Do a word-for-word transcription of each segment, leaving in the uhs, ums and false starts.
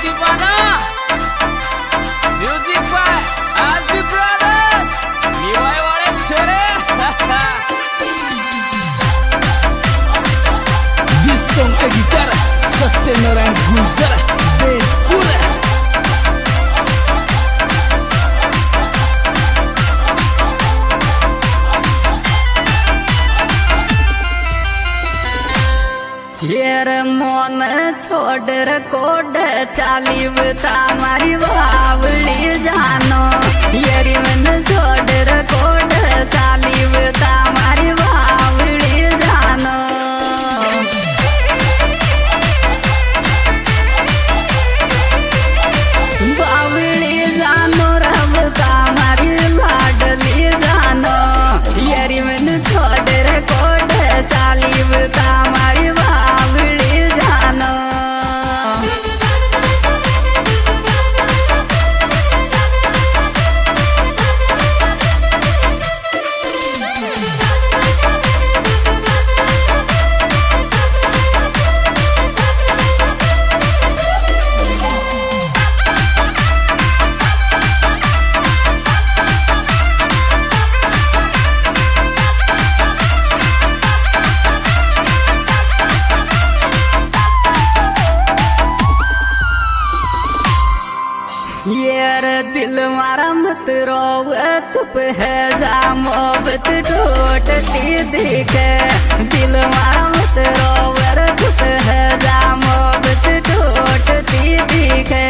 दीवाना music by RB brothers Niwai वाले छोरे This song का गिटार सत्यनारायण गुजर बेस पूरा येर मोन छोड़ रे कोड चालीव तामारी बावली जानो येरी मन छोड़ रे कोड चालीव तामारी बावली जानो बावली जानो रब तामारी लाडली जानो येरी मन छोड़ रे कोड चालीव तामारी यार दिल मारा मत रोव चुप है जा मोहब्बत टूटती दिखे दिल मारा मत रोव चुप है जा मोहब्बत टूटती दिखे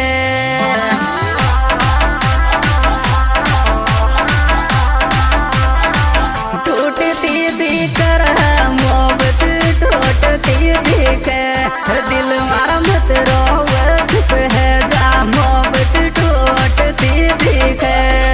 टूटती दिकर मोहब्बत टूटती दिखे दिल मारा मत रोव चुप है जा मोहब्बत टूटती दिखे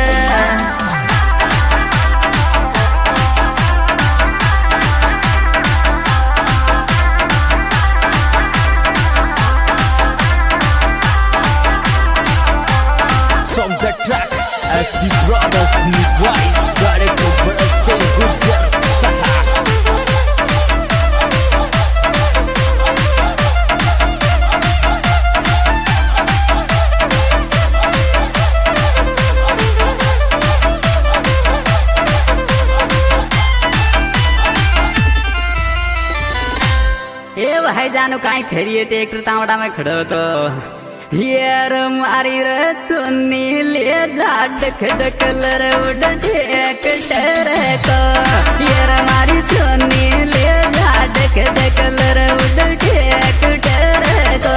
From the track as the brothers Niwai director Brazil Gujar Saha ए भाई जानो काई खरिए ट्रैक्टर तावड़ा में खड़ो तो यार मारी रे चुन्नी ले जा डक डक लर उड़ ढेक डरे को यार मारी चुन्नी ले जा डक डक लर उड़ ढेक डरे को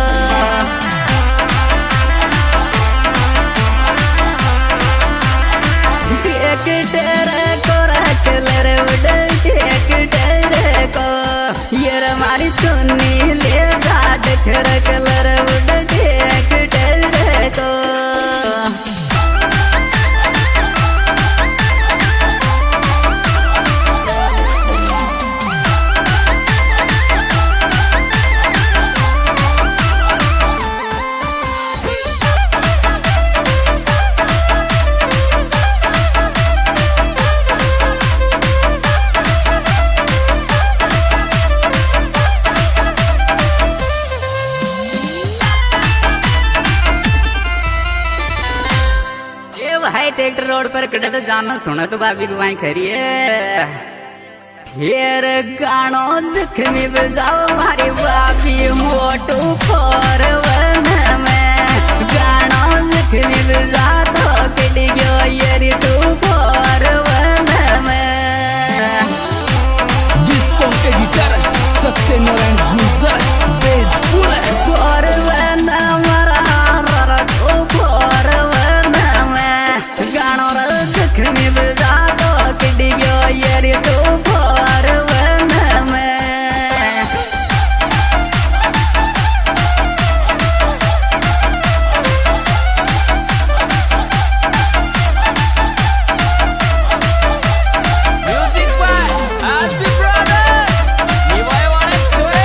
ढेक डरे को रख लर उड़ ढेक डरे को यार मारी चुन्नी ले जा डक डक लर उड़ को भाई ट्रैक्टर रोड पर कड़े तो जाना सुना तो बाबी दुआई खरिए हेर गानो जख्मी बजाओ मारी बाबी मोटू फोर वन में गानो जख्मी बजा तो कट गयो येरी तू फोर वन में This song का गिटार सत्यनारायण गुजर बेस पूरा फोर वन मरा रा तू फोर गानो जख्मी बजा तो कट गयो यार तू फोर वन में music by RB brothers Niwai वाले छोरे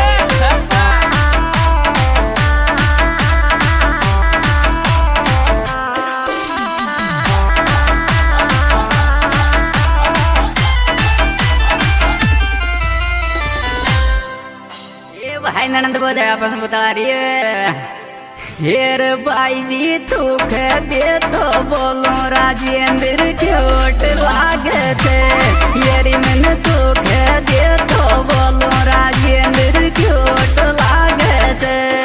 भाई ननंद को दया पसंद बता रही है हेर भाई जी तू कह दे तो बोलो राजेंद्र क्यूट लागत येरी मन तू कह दे तो बोलो राजेंद्र क्यूट लागत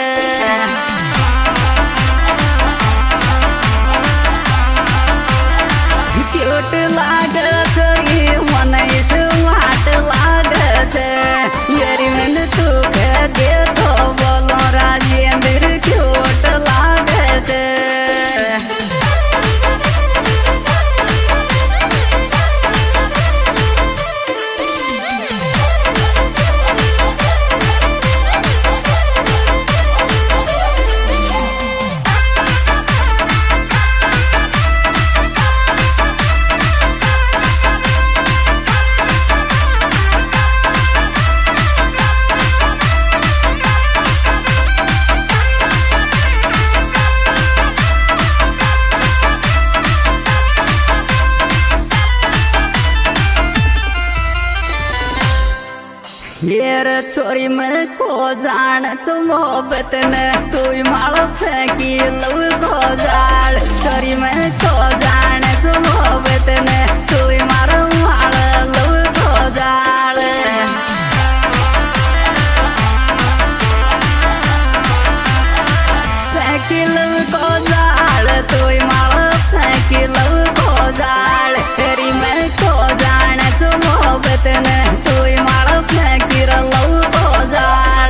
क्यूट लागत ये मन इस वाट लागत येरी मन तू कह दे तो बोलो राजेंद्र क्यूट लागत येर छोरी में को जान मोहब्बत न कोई माल फेंकी लव को जाल छोरी में को जान मोहब्बत न कोई मारो माल लव को जाल फेंकी लव को जाल कोई माल फेंकी लव को जाल तेरी में को जान मोहब्बत न कोई माल फेंकी लव को जाल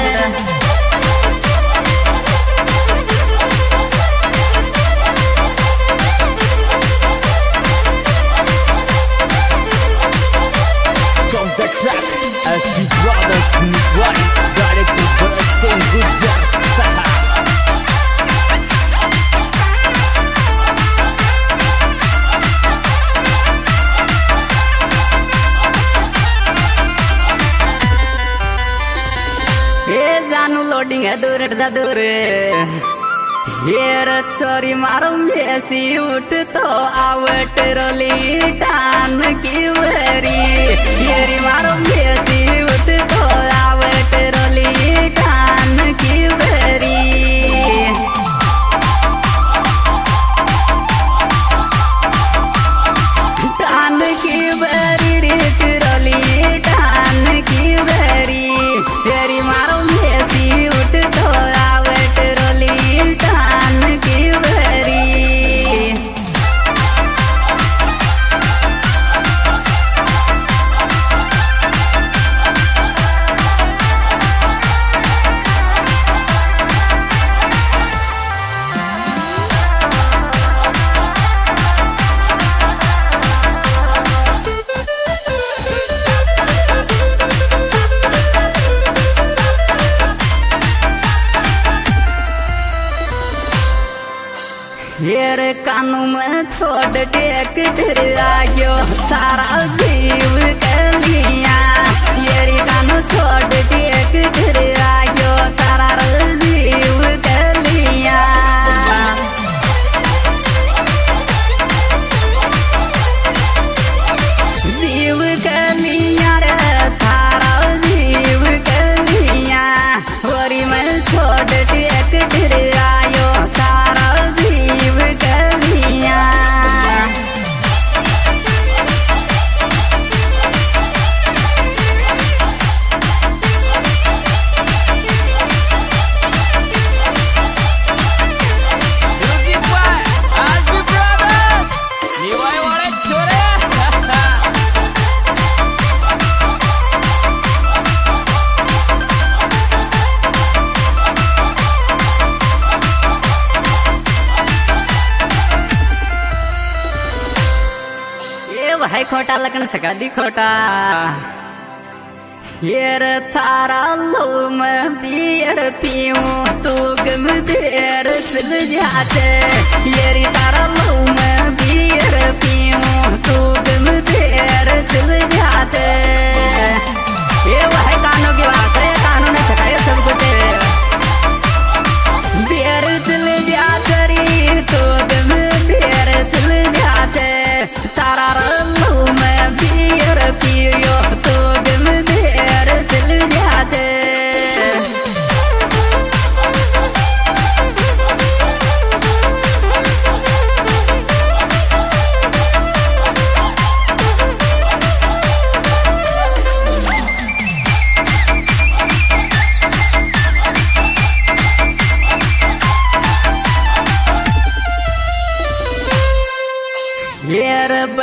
From the track, S D Brothers Network, directed by Singh Gujjar Saha. जानू लोडिंग है दूर दूर हेर छोरी मारो मेसी उठ तो आवट रोली टान की वरी हेरी मारो मेसी उठ तो आवट रोली टान की वरी टान की वरी रेत रोली टान की वरी हेरी मारो मेसी उठ तो आवट रोली टान की वरी हेर कानू में छोड़ टेक डरा गयो सारा जीव कलिया येरी कानू छोड़ टेक डरा गयो सारा जीव कलिया जीव कलिया रे थारा जीव कलिया वरी में छोड़ टेक डरा गयो सारा जीव कलिया Music by S D Brothers. निवाय वाले छोरे. ये भाई खोटा लगन सका दी खोटा येर थारा लो में बियर पीऊं तू गम देर चल जाते येरी तारा लो में बियर पीऊं तू गम देर चल जाते ये भाई कानों की बात है कानों ने सकाया सब कुछ देर चल जाते री तू गम देर चल जाते तारा लो में बियर पियो तो गम देर चल जाते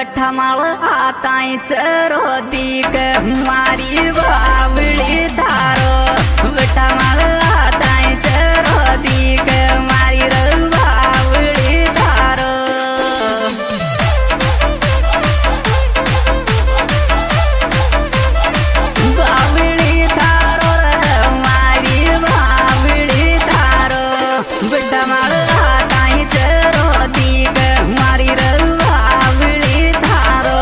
बठा माल आताई चरो दीक मारी बावड़ी थारो बठा माल आताई चरो दीक मारी बावड़ी थारो बावड़ी थारो मारी बावड़ी थारो बठा माल आताई चरो दीक मारी बावड़ी थारो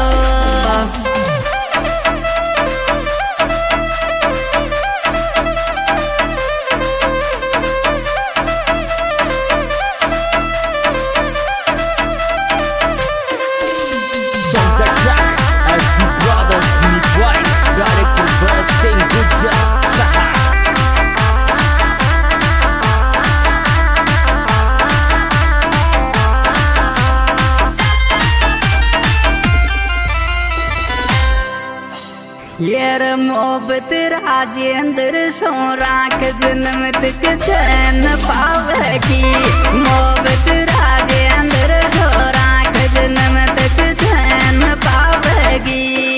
From the track, S B Brothers Need White, director Bharat Singh Gujjar Saha. यार मोहब्बत राजेंद्र सो राख जन्म तक चैन पावेगी मोहब्बत राजेंद्र सो राख जन्म तक चैन पावेगी